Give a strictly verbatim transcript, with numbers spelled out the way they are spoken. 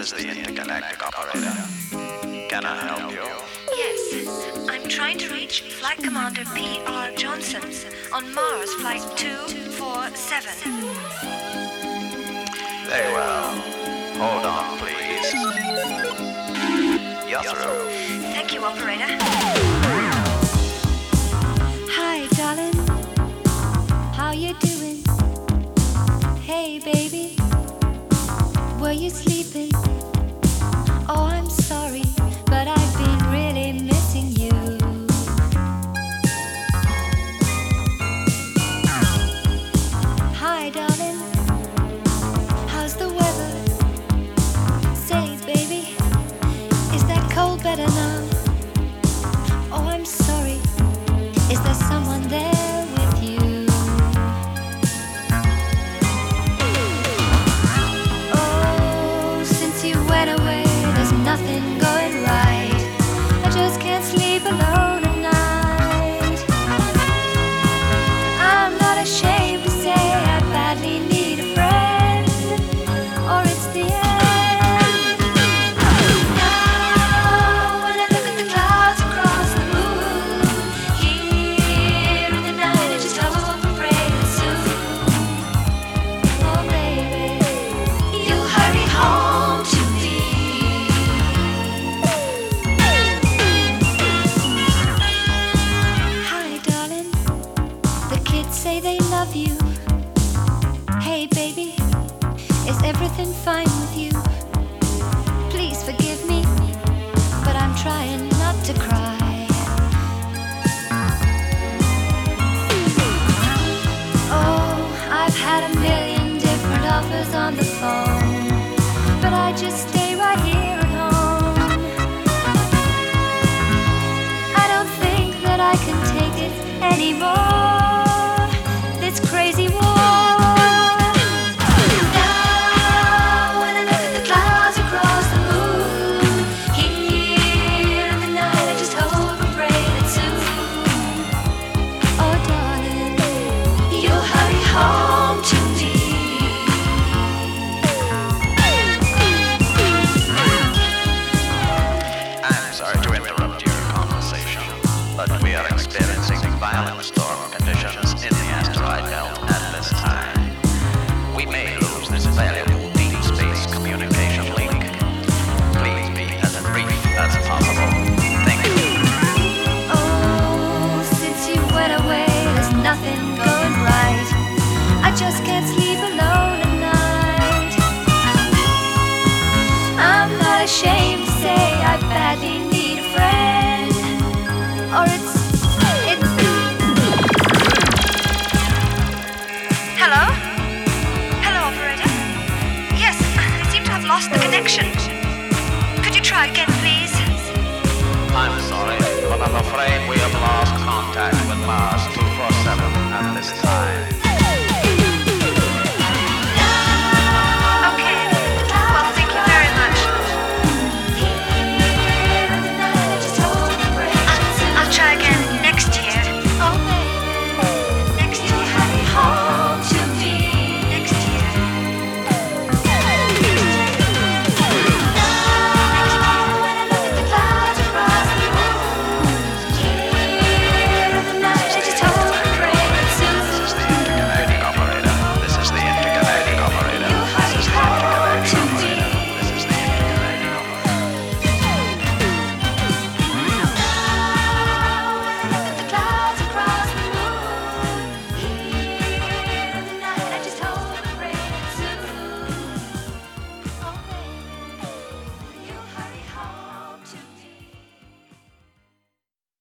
is the intergalactic operator. Can I help you? Yes, I'm trying to reach Flight Commander P R Johnson on Mars Flight two four seven. Very well. Hold on, please. You're through. Thank you, operator. Hi, darling. How you doing? Hey, baby. Were you sleeping? Oh, I'm sorry, but I've been really missing you. Hi, darling. How's the weather? Say, baby, is that cold better now? Oh, I'm sorry. Is there someone there with you? Oh, since you went away, there's nothing going right. I just can't sleep alone at night. I'm not ashamed to say I badly need a friend, or it's the end. Now when I look at the clouds across the moon, here in the night I just hope and pray that soon, oh baby, you'll hurry home to me. Hi, darling. The kids say they love you. Hey, baby, is everything fine with you? Please forgive me, but I'm trying not to cry. Oh, I've had a million different offers on the phone, but I just stay right here at home. I don't think that I can take it anymore, this crazy war. Now when I look at the clouds across the moon, here in the night I just hope and pray that soon, oh darling, you'll hurry home to me. I'm sorry to interrupt your conversation, but we are experiencing violent storm conditions in the asteroid belt at this time. We may lose this valuable deep space communication link. Please be as brief as possible. Thank you. Oh, since you went away, there's nothing going right. I just can't sleep alone at night. I'm not ashamed to say I badly need a friend, or it's it's. Hello? Hello, operator? Yes, I seem to have lost the connection. Could you try again, please? I'm sorry, but I'm afraid we have lost contact with Mars two four seven at this time.